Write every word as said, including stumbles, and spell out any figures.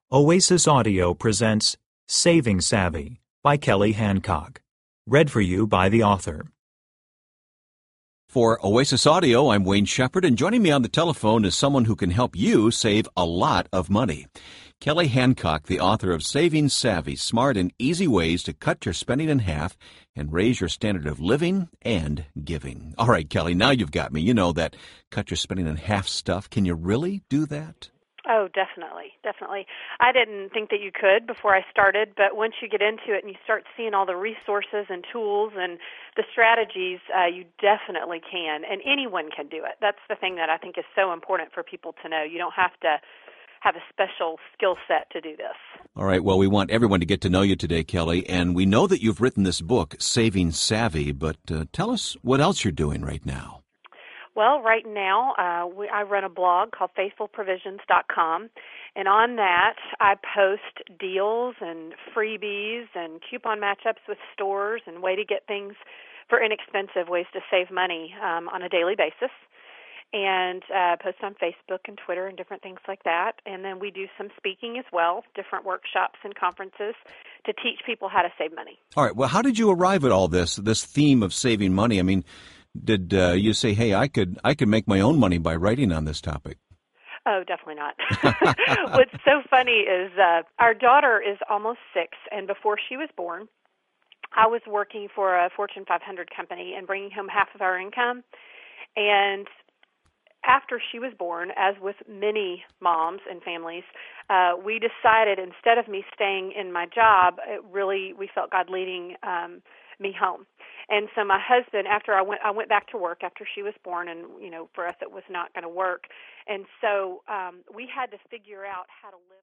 Oasis Audio presents Saving Savvy by Kelly Hancock. Read for you by the author. For Oasis Audio, I'm Wayne Shepherd, and joining me on the telephone is someone who can help you save a lot of money. Kelly Hancock, the author of Saving Savvy, Smart and Easy Ways to Cut Your Spending in Half and Raise Your Standard of Living and Giving. All right, Kelly, now you've got me. You know that cut your spending in half stuff. Can you really do that? Oh, definitely, definitely. I didn't think that you could before I started, but once you get into it and you start seeing all the resources and tools and the strategies, uh, you definitely can, and anyone can do it. That's the thing that I think is so important for people to know. You don't have to have a special skill set to do this. All right, well, we want everyone to get to know you today, Kelly, and we know that you've written this book, Saving Savvy, but uh, tell us what else you're doing right now. Well, right now, uh, we, I run a blog called faithful provisions dot com, and on that, I post deals and freebies and coupon matchups with stores and way to get things for inexpensive, ways to save money um, on a daily basis, and uh, post on Facebook and Twitter and different things like that. And then we do some speaking as well, different workshops and conferences to teach people how to save money. All right, well, how did you arrive at all this, this theme of saving money? I mean, Did uh, you say, hey, I could I could make my own money by writing on this topic? Oh, definitely not. What's so funny is uh, our daughter is almost six, and before she was born, I was working for a Fortune five hundred company and bringing home half of our income. And after she was born, as with many moms and families, uh, we decided instead of me staying in my job, it really we felt God leading um, me home. And so my husband, after I went, I went back to work after she was born, and you know, for us it was not going to work. And so um, we had to figure out how to live.